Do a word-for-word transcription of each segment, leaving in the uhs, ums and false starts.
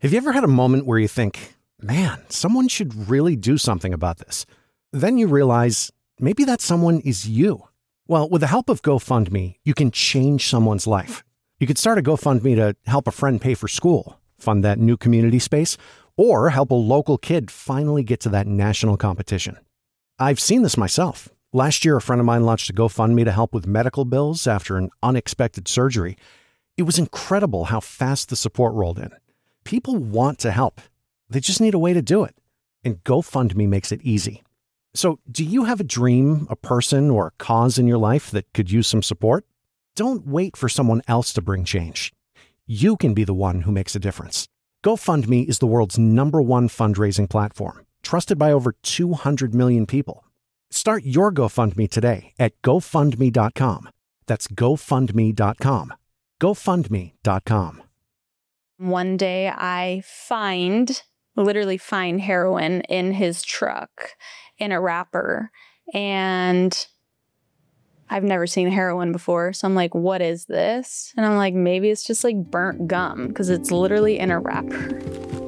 Have you ever had a moment where you think, man, someone should really do something about this? Then you realize maybe that someone is you. Well, with the help of GoFundMe, you can change someone's life. You could start a GoFundMe to help a friend pay for school, fund that new community space, or help a local kid finally get to that national competition. I've seen this myself. Last year, a friend of mine launched a GoFundMe to help with medical bills after an unexpected surgery. It was incredible how fast the support rolled in. People want to help. They just need a way to do it. And GoFundMe makes it easy. So, do you have a dream, a person, or a cause in your life that could use some support? Don't wait for someone else to bring change. You can be the one who makes a difference. GoFundMe is the world's number one fundraising platform, trusted by over two hundred million people. Start your GoFundMe today at GoFundMe dot com. That's GoFundMe dot com. GoFundMe dot com. One day I find, literally find heroin in his truck in a wrapper, and I've never seen heroin before. So I'm like, what is this? And I'm like, maybe it's just like burnt gum because it's literally in a wrapper.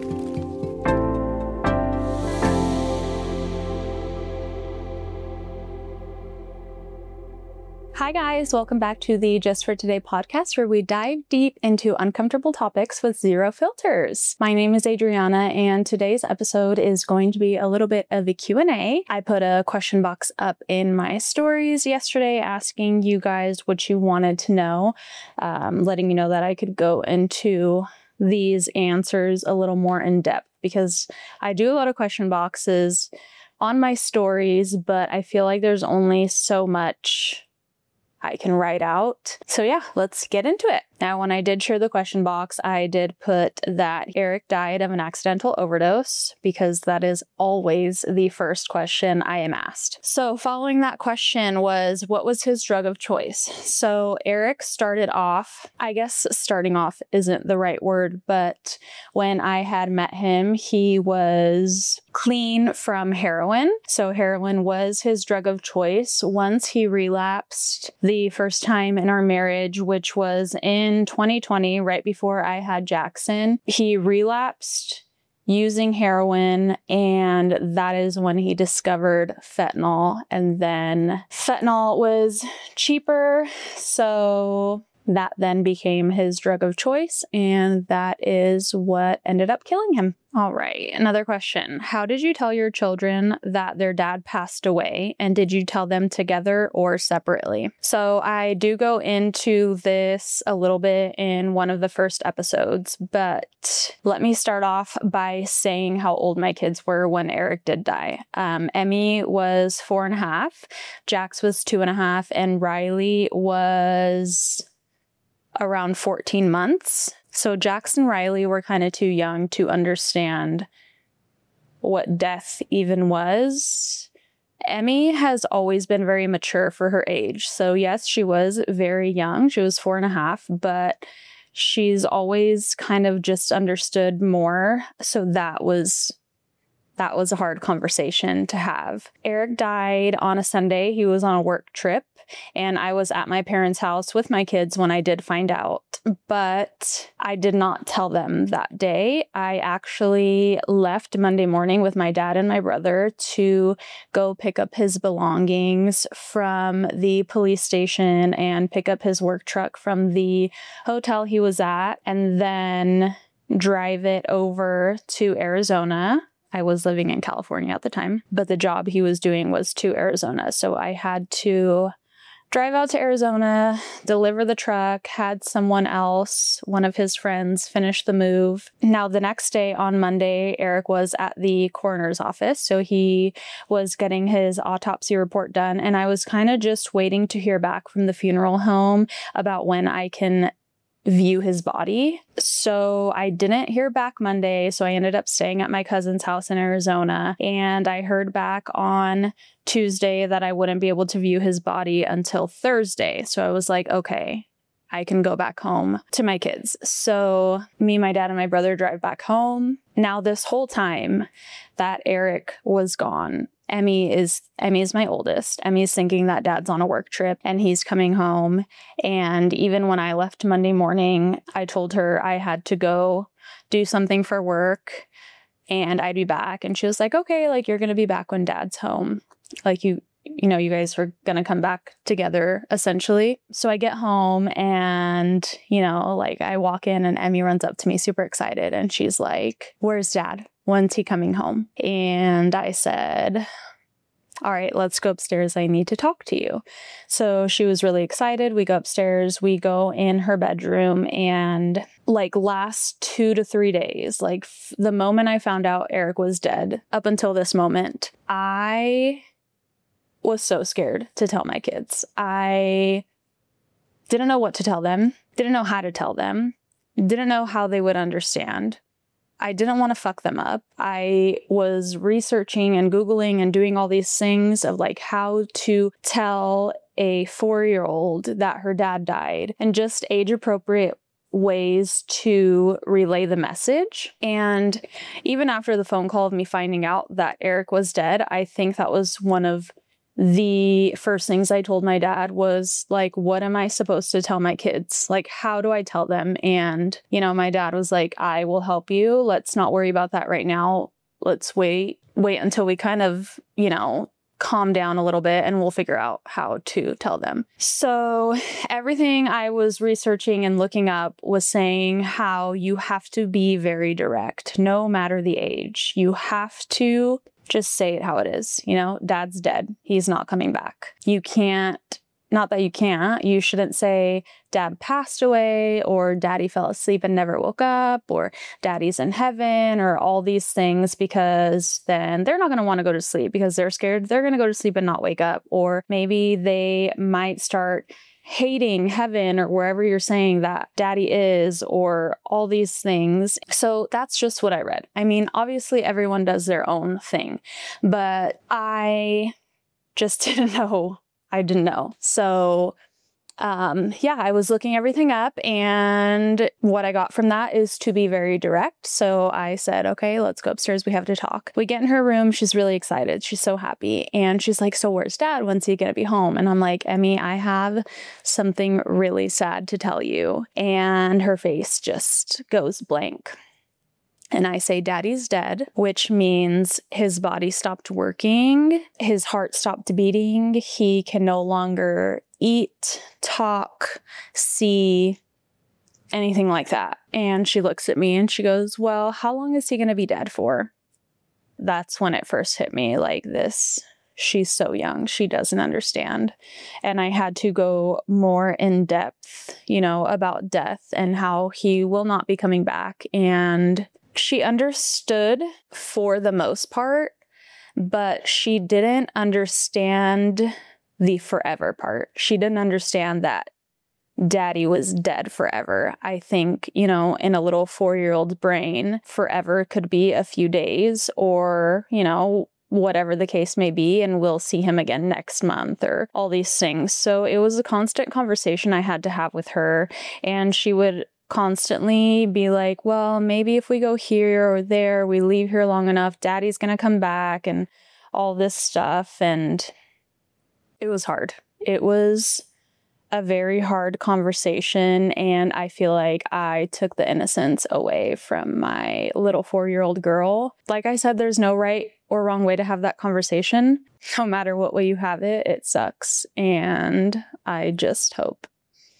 Hi guys, welcome back to the Just for Today podcast, where we dive deep into uncomfortable topics with zero filters. My name is Adriana, and today's episode is going to be a little bit of a Q and A. I put a question box up in my stories yesterday asking you guys what you wanted to know, um, letting you know that I could go into these answers a little more in depth, because I do a lot of question boxes on my stories, but I feel like there's only so much I can write out. So yeah, let's get into it. Now, when I did share the question box, I did put that Eric died of an accidental overdose, because that is always the first question I am asked. So following that question was, what was his drug of choice? So Eric started off, I guess starting off isn't the right word, but when I had met him, he was clean from heroin. So heroin was his drug of choice. Once he relapsed the first time in our marriage, which was in In twenty twenty, right before I had Jackson, he relapsed using heroin, and that is when he discovered fentanyl. And then fentanyl was cheaper, so that then became his drug of choice, and that is what ended up killing him. All right, another question. How did you tell your children that their dad passed away, and did you tell them together or separately? So I do go into this a little bit in one of the first episodes, but let me start off by saying how old my kids were when Eric did die. Um, Emmy was four and a half, Jax was two and a half, and Riley was around fourteen months. So Jax and Riley were kind of too young to understand what death even was. Emmy has always been very mature for her age. So yes, she was very young. She was four and a half, but she's always kind of just understood more. So that was That was a hard conversation to have. Eric died on a Sunday. He was on a work trip, and I was at my parents' house with my kids when I did find out, but I did not tell them that day. I actually left Monday morning with my dad and my brother to go pick up his belongings from the police station and pick up his work truck from the hotel he was at, and then drive it over to Arizona. I was living in California at the time, but the job he was doing was to Arizona. So I had to drive out to Arizona, deliver the truck, had someone else, one of his friends, finish the move. Now, the next day on Monday, Eric was at the coroner's office. So he was getting his autopsy report done. And I was kind of just waiting to hear back from the funeral home about when I can view his body. So I didn't hear back Monday, so I ended up staying at my cousin's house in Arizona, and I heard back on Tuesday that I wouldn't be able to view his body until Thursday. So I was like, okay, I can go back home to my kids. So me, my dad, and my brother drive back home. Now, this whole time that Eric was gone, Emmy is Emmy is my oldest. Emmy's thinking that dad's on a work trip and he's coming home. And even when I left Monday morning, I told her I had to go do something for work and I'd be back. And she was like, okay, like you're going to be back when dad's home. Like you, you know, you guys are going to come back together essentially. So I get home and, you know, like I walk in and Emmy runs up to me super excited. And she's like, where's dad? When's he coming home? And I said, all right, let's go upstairs. I need to talk to you. So she was really excited. We go upstairs. We go in her bedroom and like last two to three days, like f- the moment I found out Eric was dead up until this moment, I was so scared to tell my kids. I didn't know what to tell them, didn't know how to tell them, didn't know how they would understand. I didn't want to fuck them up. I was researching and Googling and doing all these things of like how to tell a four-year-old that her dad died and just age-appropriate ways to relay the message. And even after the phone call of me finding out that Eric was dead, I think that was one of the first things I told my dad was like, what am I supposed to tell my kids? Like, how do I tell them? And, you know, my dad was like, I will help you. Let's not worry about that right now. Let's wait, wait until we kind of, you know, calm down a little bit and we'll figure out how to tell them. So everything I was researching and looking up was saying how you have to be very direct, no matter the age. You have to just say it how it is. You know, dad's dead. He's not coming back. You can't, not that you can't, you shouldn't say dad passed away or daddy fell asleep and never woke up or daddy's in heaven or all these things, because then they're not going to want to go to sleep because they're scared they're going to go to sleep and not wake up. Or maybe they might start hating heaven or wherever you're saying that daddy is, or all these things. So that's just what I read. I mean, obviously everyone does their own thing, but I just didn't know. I didn't know. So um, yeah, I was looking everything up, and what I got from that is to be very direct. So I said, okay, let's go upstairs. We have to talk. We get in her room. She's really excited. She's so happy. And she's like, so where's dad? When's he going to be home? And I'm like, Emmy, I have something really sad to tell you. And her face just goes blank. And I say, daddy's dead, which means his body stopped working. His heart stopped beating. He can no longer eat, talk, see, anything like that. And she looks at me and she goes, well, how long is he going to be dead for? That's when it first hit me, like this. She's so young. She doesn't understand. And I had to go more in depth, you know, about death and how he will not be coming back. And she understood for the most part, but she didn't understand the forever part. She didn't understand that daddy was dead forever. I think, you know, in a little four-year-old brain, forever could be a few days or, you know, whatever the case may be, and we'll see him again next month or all these things. So it was a constant conversation I had to have with her, and she would constantly be like, well, maybe if we go here or there, we leave here long enough, daddy's gonna come back and all this stuff. And it was hard. It was a very hard conversation, and I feel like I took the innocence away from my little four-year-old girl. Like I said, there's no right or wrong way to have that conversation. No matter what way you have it, it sucks. And I just hope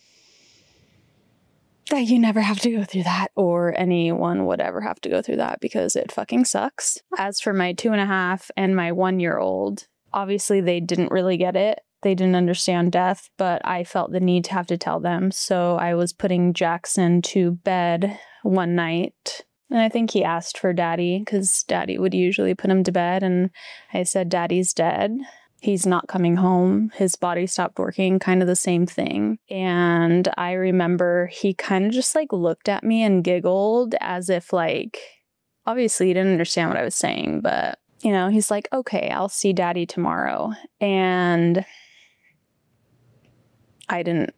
that you never have to go through that, or anyone would ever have to go through that, because it fucking sucks. As for my two and a half and my one-year-old, obviously they didn't really get it. They didn't understand death, but I felt the need to have to tell them. So I was putting Jackson to bed one night, and I think he asked for daddy because daddy would usually put him to bed. And I said, daddy's dead. He's not coming home. His body stopped working, kind of the same thing. And I remember he kind of just like looked at me and giggled as if like, obviously he didn't understand what I was saying, but you know, he's like, okay, I'll see daddy tomorrow. And I didn't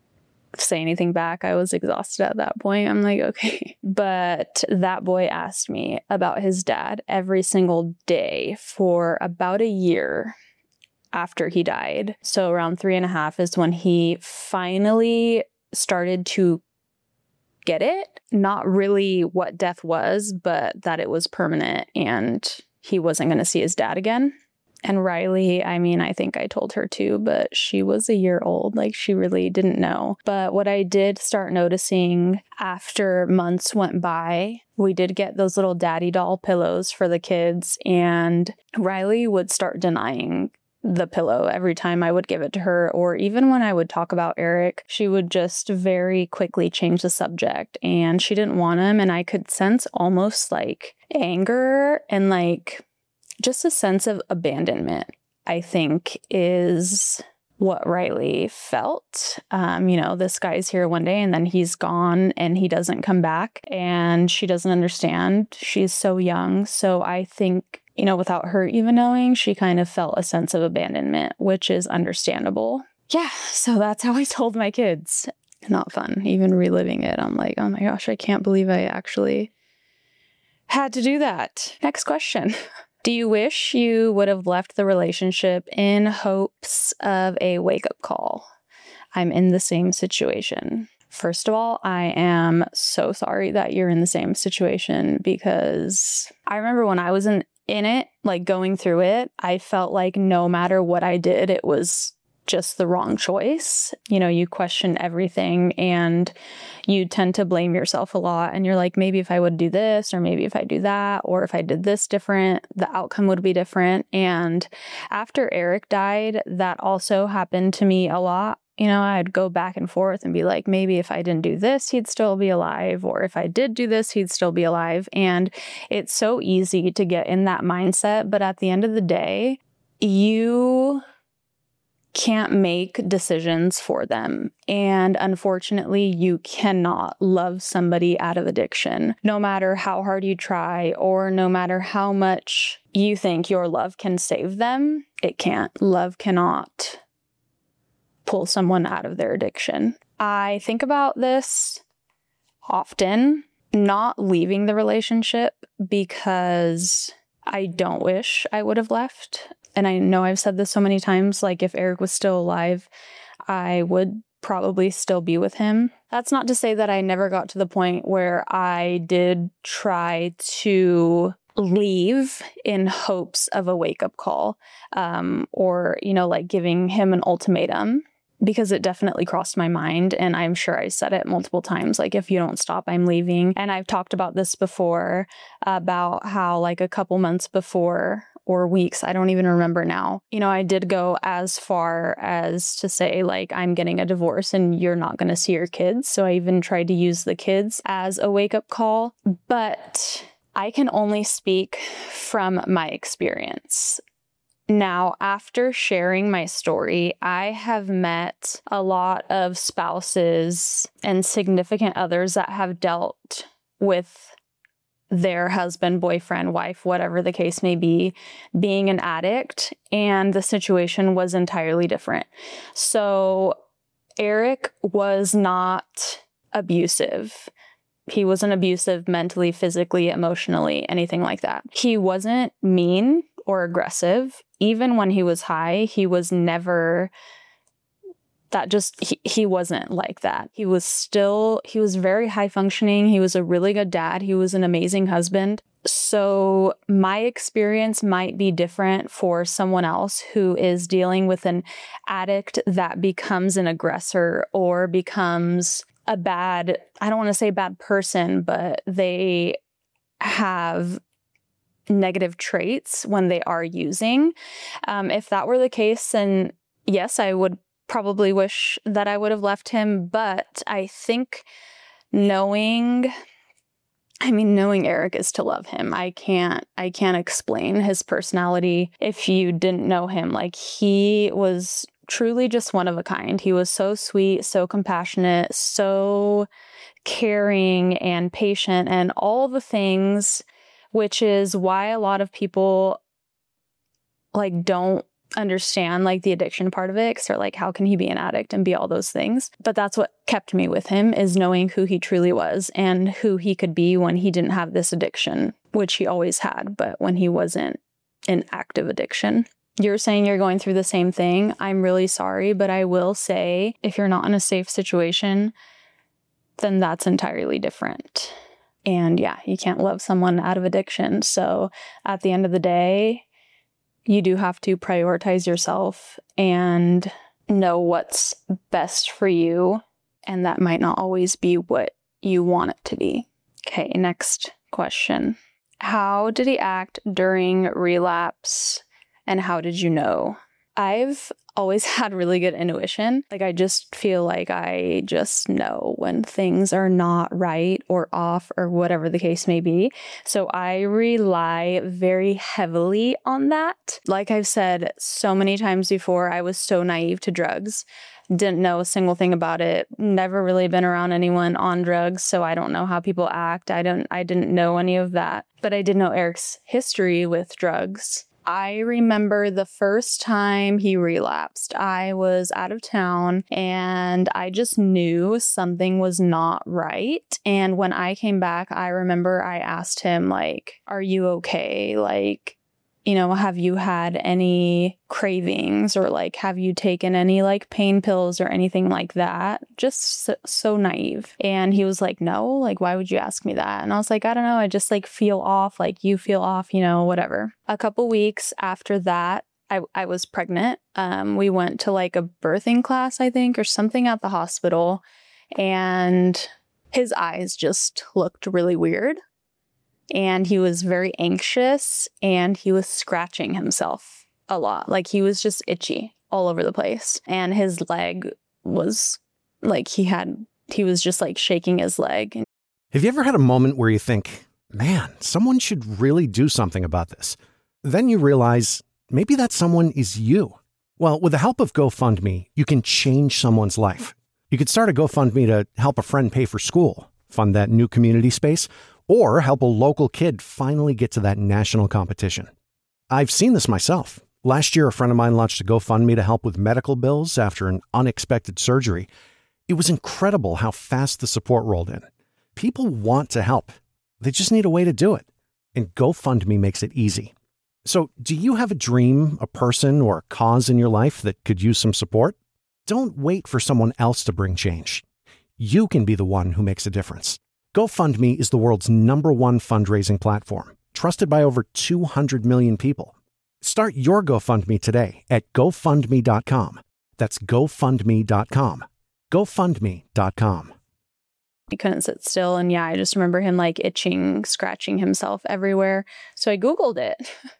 say anything back. I was exhausted at that point. I'm like, okay. But that boy asked me about his dad every single day for about a year after he died. So around three and a half is when he finally started to get it. Not really what death was, but that it was permanent and he wasn't going to see his dad again. And Riley, I mean, I think I told her too, but she was a year old. Like, she really didn't know. But what I did start noticing after months went by, we did get those little daddy doll pillows for the kids. And Riley would start denying the pillow every time I would give it to her. Or even when I would talk about Eric, she would just very quickly change the subject. And she didn't want him. And I could sense almost like anger and like just a sense of abandonment, I think, is what Riley felt. Um, you know, this guy's here one day and then he's gone and he doesn't come back and she doesn't understand. She's so young. So I think, you know, without her even knowing, she kind of felt a sense of abandonment, which is understandable. Yeah, so that's how I told my kids. Not fun. Even reliving it, I'm like, oh my gosh, I can't believe I actually had to do that. Next question. Do you wish you would have left the relationship in hopes of a wake-up call? I'm in the same situation. First of all, I am so sorry that you're in the same situation because I remember when I was in, in it, like going through it, I felt like no matter what I did, it was just the wrong choice. You know, you question everything and you tend to blame yourself a lot. And you're like, maybe if I would do this, or maybe if I do that, or if I did this different, the outcome would be different. And after Eric died, that also happened to me a lot. You know, I'd go back and forth and be like, maybe if I didn't do this, he'd still be alive. Or if I did do this, he'd still be alive. And it's so easy to get in that mindset. But at the end of the day, you can't make decisions for them. And unfortunately, you cannot love somebody out of addiction, no matter how hard you try, or no matter how much you think your love can save them. It can't. Love cannot pull someone out of their addiction. I think about this often, not leaving the relationship because I don't wish I would have left. And I know I've said this so many times, like if Eric was still alive, I would probably still be with him. That's not to say that I never got to the point where I did try to leave in hopes of a wake-up call, um, or, you know, like giving him an ultimatum, because it definitely crossed my mind. And I'm sure I said it multiple times, like, if you don't stop, I'm leaving. And I've talked about this before, about how like a couple months before, or weeks, I don't even remember now, you know, I did go as far as to say, like, I'm getting a divorce and you're not going to see your kids. So I even tried to use the kids as a wake-up call. But I can only speak from my experience. Now, after sharing my story, I have met a lot of spouses and significant others that have dealt with their husband, boyfriend, wife, whatever the case may be, being an addict, and the situation was entirely different. So Eric was not abusive. He wasn't abusive mentally, physically, emotionally, anything like that. He wasn't mean or aggressive. Even when he was high, he was never... That just, he, he wasn't like that. He was still, he was very high functioning. He was a really good dad. He was an amazing husband. So my experience might be different for someone else who is dealing with an addict that becomes an aggressor or becomes a bad, I don't want to say bad person, but they have negative traits when they are using. Um, if that were the case, then yes, I would probably wish that I would have left him. But I think knowing, I mean, knowing Eric is to love him. I can't, I can't explain his personality if you didn't know him. Like, he was truly just one of a kind. He was so sweet, so compassionate, so caring and patient and all the things, which is why a lot of people like don't understand like the addiction part of it, because they're like, how can he be an addict and be all those things? But that's what kept me with him, is knowing who he truly was and who he could be when he didn't have this addiction, which he always had, but when he wasn't in active addiction. You're saying you're going through the same thing. I'm really sorry, but I will say if you're not in a safe situation, then that's entirely different. And yeah, you can't love someone out of addiction. So at the end of the day, you do have to prioritize yourself and know what's best for you. And that might not always be what you want it to be. Okay, next question. How did he act during relapse, and how did you know? I've always had really good intuition. Like, I just feel like I just know when things are not right or off or whatever the case may be. So I rely very heavily on that. Like I've said so many times before, I was so naive to drugs. Didn't know a single thing about it. Never really been around anyone on drugs, so I don't know how people act. I don't I didn't know any of that. But I did know Eric's history with drugs. I remember the first time he relapsed. I was out of town and I just knew something was not right. And when I came back, I remember I asked him, like, are you okay? Like, you know, have you had any cravings, or like, have you taken any like pain pills or anything like that? Just so, so naive. And he was like, no, like, why would you ask me that? And I was like, I don't know. I just like feel off, like you feel off, you know, whatever. A couple weeks after that, I, I was pregnant. Um, we went to like a birthing class, I think, or something at the hospital. And his eyes just looked really weird. And he was very anxious, and he was scratching himself a lot. Like, he was just itchy all over the place. And his leg was like, he had, he was just like shaking his leg. Have you ever had a moment where you think, man, someone should really do something about this? Then you realize maybe that someone is you. Well, with the help of GoFundMe, you can change someone's life. You could start a GoFundMe to help a friend pay for school, fund that new community space, or help a local kid finally get to that national competition. I've seen this myself. Last year, a friend of mine launched a GoFundMe to help with medical bills after an unexpected surgery. It was incredible how fast the support rolled in. People want to help. They just need a way to do it. And GoFundMe makes it easy. So, do you have a dream, a person, or a cause in your life that could use some support? Don't wait for someone else to bring change. You can be the one who makes a difference. GoFundMe is the world's number one fundraising platform, trusted by over two hundred million people. Start your GoFundMe today at go fund me dot com. That's go fund me dot com. go fund me dot com. He couldn't sit still. And yeah, I just remember him like itching, scratching himself everywhere. So I Googled it.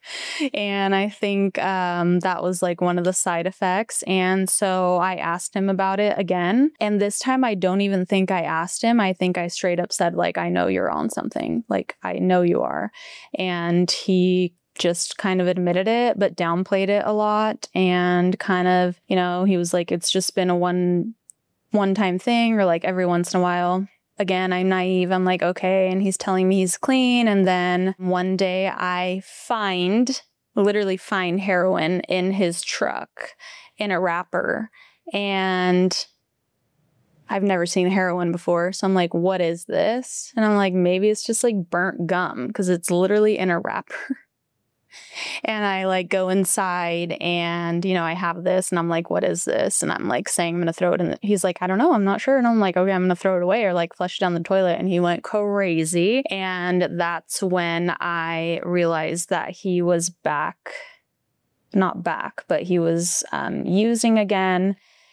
And I think um, that was like one of the side effects. And so I asked him about it again. And this time I don't even think I asked him. I think I straight up said, like, I know you're on something. Like, I know you are. And he just kind of admitted it, but downplayed it a lot. And kind of, you know, he was like, it's just been a one one time thing, or like every once in a while. Again, I'm naive. I'm like, okay. And he's telling me he's clean. And then one day I find, literally find heroin in his truck in a wrapper. And I've never seen heroin before. So I'm like, what is this? And I'm like, maybe it's just like burnt gum, because it's literally in a wrapper. And I like go inside and, you know, I have this and I'm like, what is this? And I'm like saying, I'm going to throw it in. The, he's like, I don't know. I'm not sure. And I'm like, okay, I'm going to throw it away or like flush it down the toilet. And he went crazy. And that's when I realized that he was back, not back, but he was um, using again.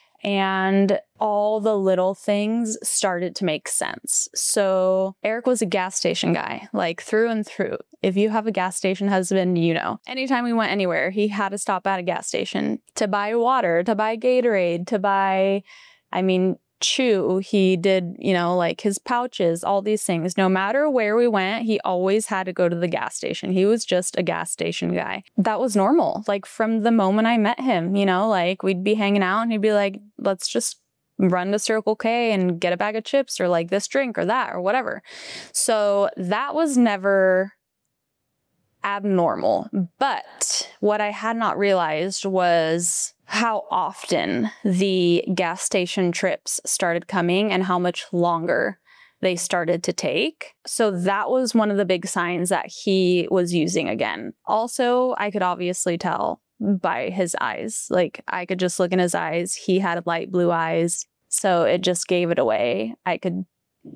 And all the little things started to make sense. So Eric was a gas station guy, like through and through. If you have a gas station husband, you know, anytime we went anywhere, he had to stop at a gas station to buy water, to buy Gatorade, to buy, I mean, chew. He did, you know, like his pouches, all these things. No matter where we went, he always had to go to the gas station. He was just a gas station guy. That was normal. Like from the moment I met him, you know, like we'd be hanging out and he'd be like, let's just run to Circle K and get a bag of chips or like this drink or that or whatever. So that was never abnormal. But what I had not realized was how often the gas station trips started coming and how much longer they started to take. So that was one of the big signs that he was using again. Also, I could obviously tell by his eyes. Like, I could just look in his eyes. He had light blue eyes. So it just gave it away. I could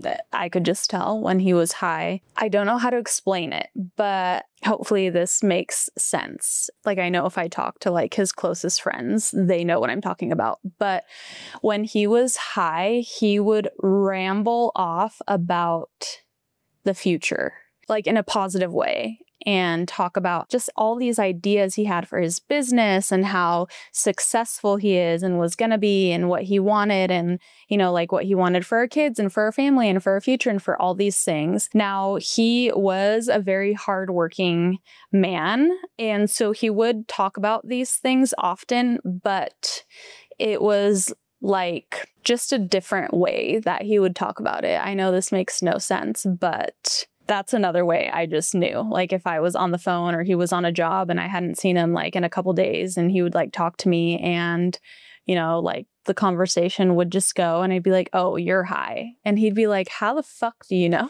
I could just tell when he was high. I don't know how to explain it, but hopefully this makes sense. Like, I know if I talk to like his closest friends, they know what I'm talking about. But when he was high, he would ramble off about the future, like in a positive way, and talk about just all these ideas he had for his business and how successful he is and was going to be and what he wanted and, you know, like what he wanted for our kids and for our family and for our future and for all these things. Now, he was a very hardworking man, and so he would talk about these things often, but it was like just a different way that he would talk about it. I know this makes no sense, but that's another way I just knew. Like, if I was on the phone or he was on a job and I hadn't seen him like in a couple days, and he would like talk to me, and, you know, like the conversation would just go and I'd be like, oh, you're high. And he'd be like, how the fuck do you know?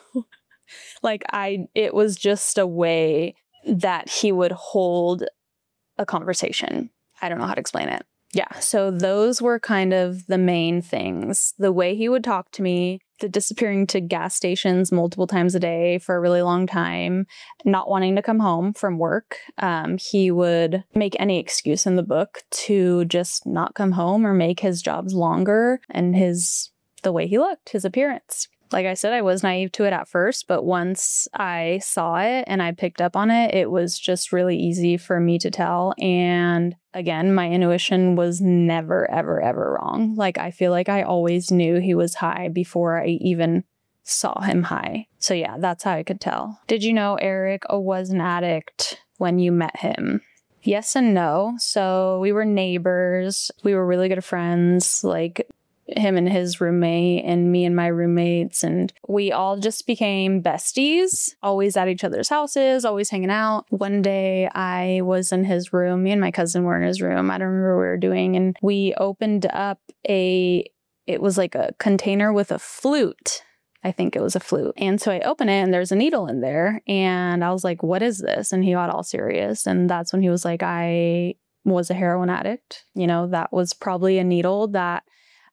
Like, I, it was just a way that he would hold a conversation. I don't know how to explain it. Yeah. So those were kind of the main things. The way he would talk to me, the disappearing to gas stations multiple times a day for a really long time, not wanting to come home from work. Um, he would make any excuse in the book to just not come home or make his jobs longer, and his, the way he looked, his appearance. Like I said, I was naive to it at first, but once I saw it and I picked up on it, it was just really easy for me to tell. And again, my intuition was never, ever, ever wrong. Like, I feel like I always knew he was high before I even saw him high. So yeah, that's how I could tell. Did you know Eric was an addict when you met him? Yes and no. So we were neighbors. We were really good friends. Like, him and his roommate and me and my roommates, and we all just became besties, always at each other's houses, always hanging out. One day I was in his room, me and my cousin were in his room, I don't remember what we were doing, and we opened up a, it was like a container with a flute. I think it was a flute. And so I open it and there's a needle in there, and I was like, what is this? And he got all serious, and that's when he was like, I was a heroin addict. You know, that was probably a needle that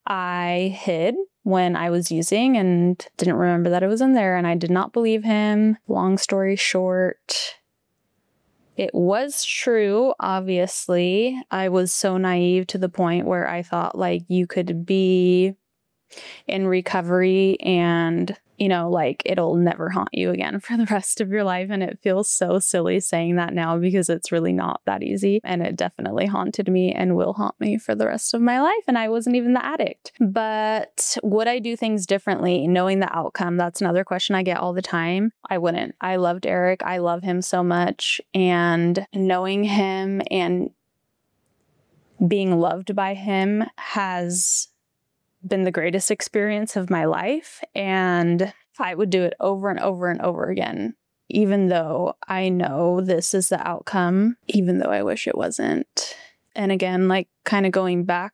I hid when I was using and didn't remember that it was in there, and I did not believe him. Long story short, it was true, obviously. I was so naive to the point where I thought like you could be in recovery and, you know, like it'll never haunt you again for the rest of your life. And it feels so silly saying that now because it's really not that easy. And it definitely haunted me and will haunt me for the rest of my life. And I wasn't even the addict. But would I do things differently knowing the outcome? That's another question I get all the time. I wouldn't. I loved Eric. I love him so much. And knowing him and being loved by him has been the greatest experience of my life, and I would do it over and over and over again, even though I know this is the outcome, even though I wish it wasn't. And again, like kind of going back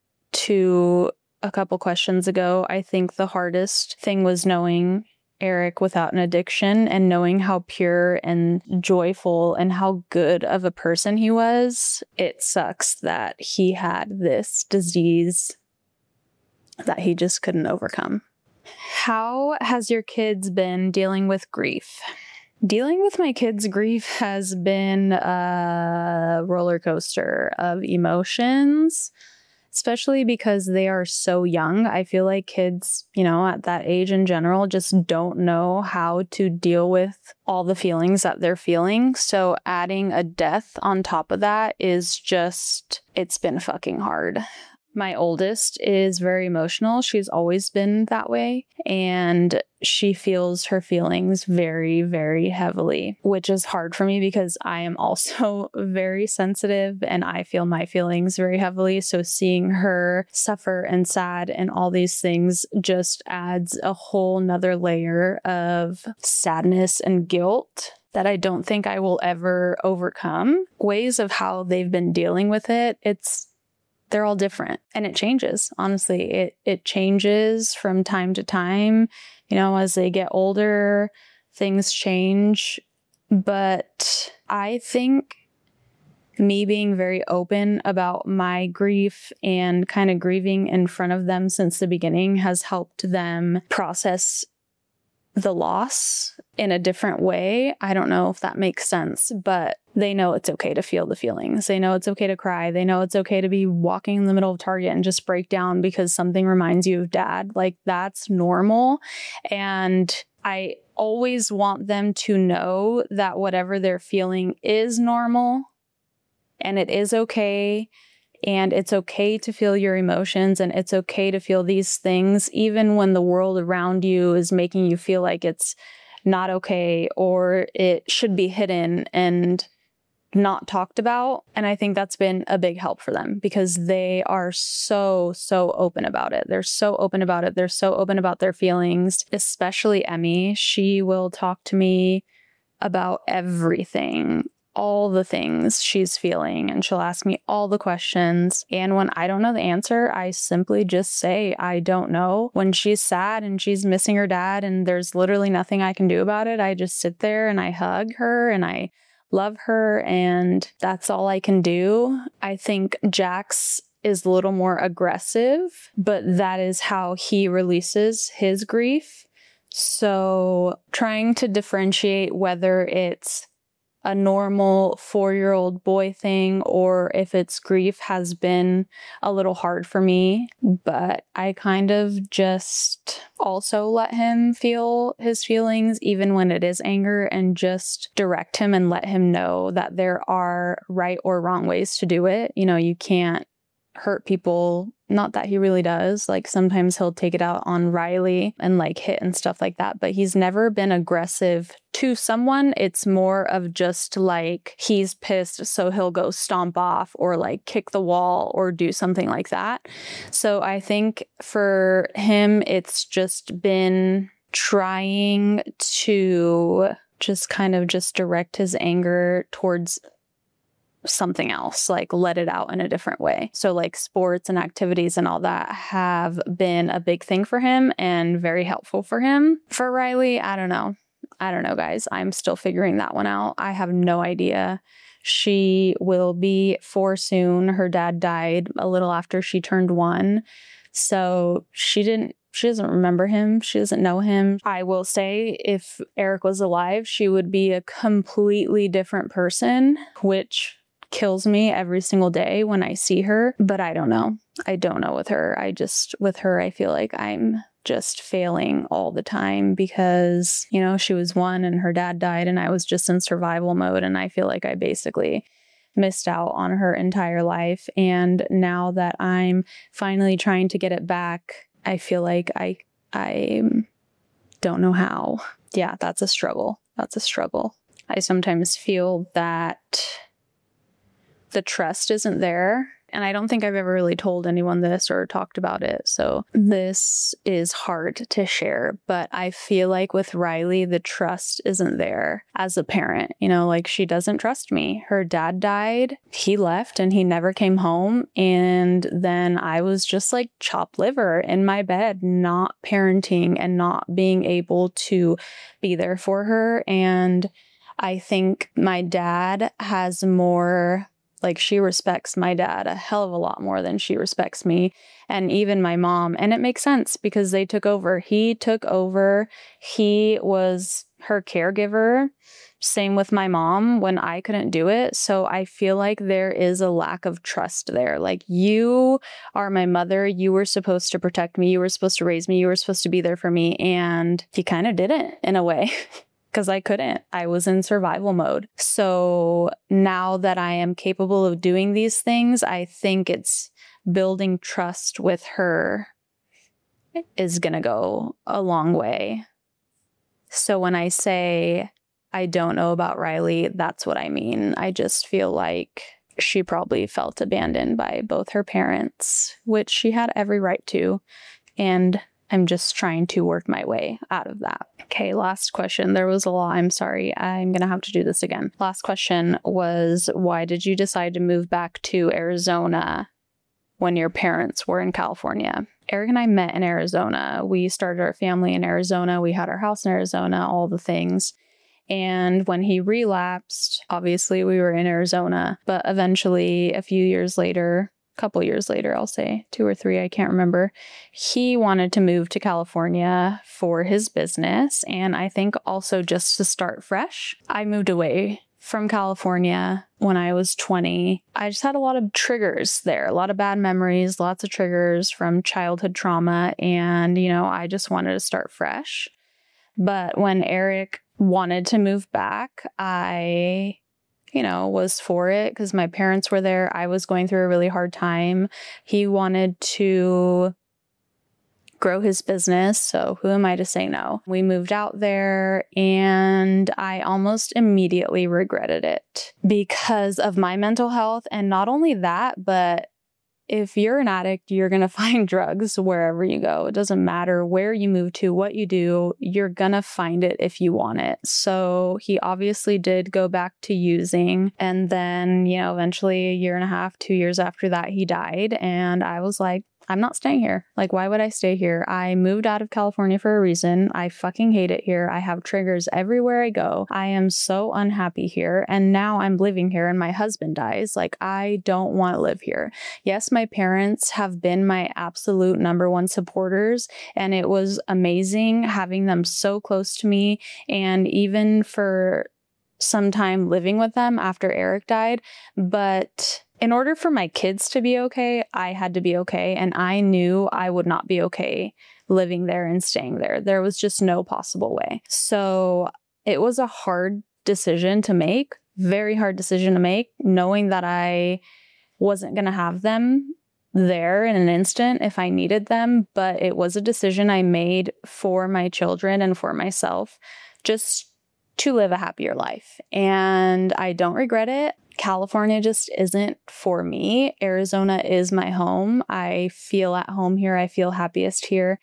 to a couple questions ago, I think the hardest thing was knowing Eric without an addiction and knowing how pure and joyful and how good of a person he was. It sucks that he had this disease that he just couldn't overcome. How has your kids been dealing with grief? Dealing with my kids' grief has been a roller coaster of emotions, especially because they are so young. I feel like kids, you know, at that age in general, just don't know how to deal with all the feelings that they're feeling. So adding a death on top of that is just, it's been fucking hard. My oldest is very emotional. She's always been that way. And she feels her feelings very, very heavily, which is hard for me because I am also very sensitive and I feel my feelings very heavily. So seeing her suffer and sad and all these things just adds a whole nother layer of sadness and guilt. that I don't think I will ever overcome. Ways of how they've been dealing with it, it's they're all different, and it changes. Honestly, it it changes from time to time. You know, as they get older, things change. But I think me being very open about my grief and kind of grieving in front of them since the beginning has helped them process the loss in a different way. I don't know if that makes sense, but they know it's okay to feel the feelings. They know it's okay to cry. They know it's okay to be walking in the middle of Target and just break down because something reminds you of dad. Like, that's normal. And I always want them to know that whatever they're feeling is normal and it is okay. And it's okay to feel your emotions, and it's okay to feel these things, even when the world around you is making you feel like it's not okay or it should be hidden and not talked about. And I think that's been a big help for them because they are so, so open about it. They're so open about it. They're so open about their feelings, especially Emmy. She will talk to me about everything, all the things she's feeling, and she'll ask me all the questions. And when I don't know the answer, I simply just say, I don't know. When she's sad and she's missing her dad and there's literally nothing I can do about it, I just sit there and I hug her and I love her, and that's all I can do. I think Jax is a little more aggressive, but that is how he releases his grief. So trying to differentiate whether it's a normal four-year-old boy thing or if it's grief has been a little hard for me, but I kind of just also let him feel his feelings even when it is anger, and just direct him and let him know that there are right or wrong ways to do it. You know, you can't hurt people. Not that he really does. Like, sometimes he'll take it out on Riley and like hit and stuff like that, but he's never been aggressive to someone. It's more of just like he's pissed, so he'll go stomp off or like kick the wall or do something like that. So I think for him, it's just been trying to just kind of just direct his anger towards something else, like let it out in a different way. So like sports and activities and all that have been a big thing for him and very helpful for him. For Riley, I don't know. I don't know, guys. I'm still figuring that one out. I have no idea. She will be four soon. Her dad died a little after she turned one. So she didn't She doesn't remember him. She doesn't know him. I will say if Eric was alive, she would be a completely different person, which kills me every single day when I see her. But I don't know. I don't know with her. I just, with her, I feel like I'm just failing all the time because, you know, she was one and her dad died and I was just in survival mode. And I feel like I basically missed out on her entire life. And now that I'm finally trying to get it back, I feel like I, I don't know how. Yeah, that's a struggle. That's a struggle. I sometimes feel that the trust isn't there. And I don't think I've ever really told anyone this or talked about it. So this is hard to share. But I feel like with Riley, the trust isn't there as a parent. You know, like she doesn't trust me. Her dad died. He left and he never came home. And then I was just like chopped liver in my bed, not parenting and not being able to be there for her. And I think my dad has more... Like, she respects my dad a hell of a lot more than she respects me, and even my mom. And it makes sense because they took over. He took over. He was her caregiver. Same with my mom when I couldn't do it. So I feel like there is a lack of trust there. Like, you are my mother. You were supposed to protect me. You were supposed to raise me. You were supposed to be there for me. And you kind of didn't in a way. Because I couldn't. I was in survival mode. So now that I am capable of doing these things, I think it's building trust with her is going to go a long way. So when I say I don't know about Riley, that's what I mean. I just feel like she probably felt abandoned by both her parents, which she had every right to. And I'm just trying to work my way out of that. Okay, last question. There was a lot. I'm sorry. I'm going to have to do this again. Last question was, why did you decide to move back to Arizona when your parents were in California? Eric and I met in Arizona. We started our family in Arizona. We had our house in Arizona, all the things. And when he relapsed, obviously we were in Arizona, but eventually a few years later, a couple years later, I'll say two or three, I can't remember, he wanted to move to California for his business. And I think also just to start fresh. I moved away from California when I was twenty. I just had a lot of triggers there, a lot of bad memories, lots of triggers from childhood trauma. And, you know, I just wanted to start fresh. But when Eric wanted to move back, I, you know, was for it because my parents were there. I was going through a really hard time. He wanted to grow his business. So who am I to say no? We moved out there and I almost immediately regretted it because of my mental health. And not only that, but if you're an addict, you're going to find drugs wherever you go. It doesn't matter where you move to, what you do, you're going to find it if you want it. So he obviously did go back to using. And then, you know, eventually a year and a half, two years after that, he died. And I was like, I'm not staying here. Like, why would I stay here? I moved out of California for a reason. I fucking hate it here. I have triggers everywhere I go. I am so unhappy here. And now I'm living here and my husband dies. Like, I don't want to live here. Yes, my parents have been my absolute number one supporters. And it was amazing having them so close to me. And even for some time living with them after Eric died. But in order for my kids to be okay, I had to be okay. And I knew I would not be okay living there and staying there. There was just no possible way. So it was a hard decision to make, very hard decision to make, knowing that I wasn't going to have them there in an instant if I needed them. But it was a decision I made for my children and for myself, just to live a happier life. And I don't regret it. California just isn't for me. Arizona is my home. I feel at home here. I feel happiest here.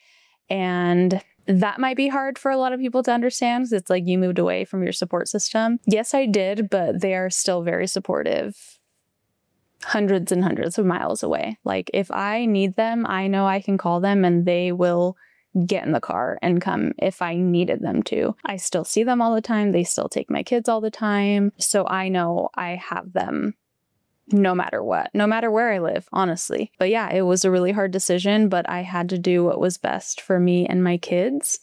And that might be hard for a lot of people to understand because it's like you moved away from your support system. Yes, I did, but they are still very supportive. Hundreds and hundreds of miles away. Like if I need them, I know I can call them and they will get in the car and come if I needed them to. I still see them all the time. They still take my kids all the time. So I know I have them no matter what, no matter where I live, honestly. But yeah, it was a really hard decision, but I had to do what was best for me and my kids.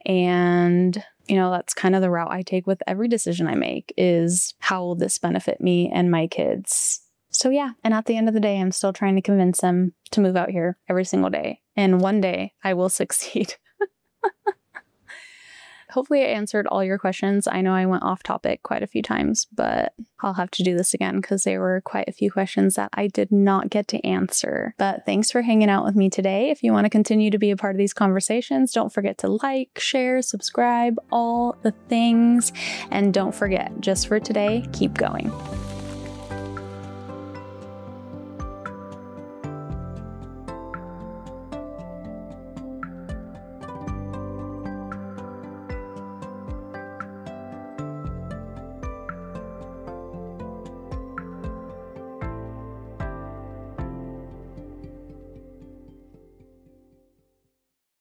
And, you know, that's kind of the route I take with every decision I make is how will this benefit me and my kids? So yeah, and at the end of the day, I'm still trying to convince them to move out here every single day. And one day I will succeed. Hopefully I answered all your questions. I know I went off topic quite a few times, but I'll have to do this again because there were quite a few questions that I did not get to answer. But thanks for hanging out with me today. If you want to continue to be a part of these conversations, don't forget to like, share, subscribe, all the things. And don't forget, just for today, keep going.